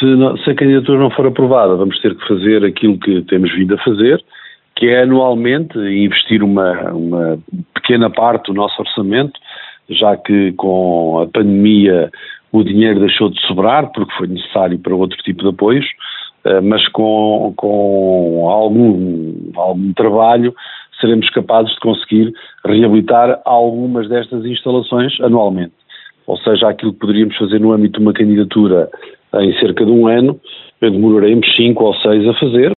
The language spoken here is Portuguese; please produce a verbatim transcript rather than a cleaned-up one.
Se, não, se a candidatura não for aprovada, vamos ter que fazer aquilo que temos vindo a fazer, que é anualmente investir uma, uma pequena parte do nosso orçamento, já que com a pandemia o dinheiro deixou de sobrar, porque foi necessário para outro tipo de apoios, mas com, com algum, algum trabalho seremos capazes de conseguir reabilitar algumas destas instalações anualmente. Ou seja, aquilo que poderíamos fazer no âmbito de uma candidatura em cerca de um ano, demoraremos cinco ou seis a fazer.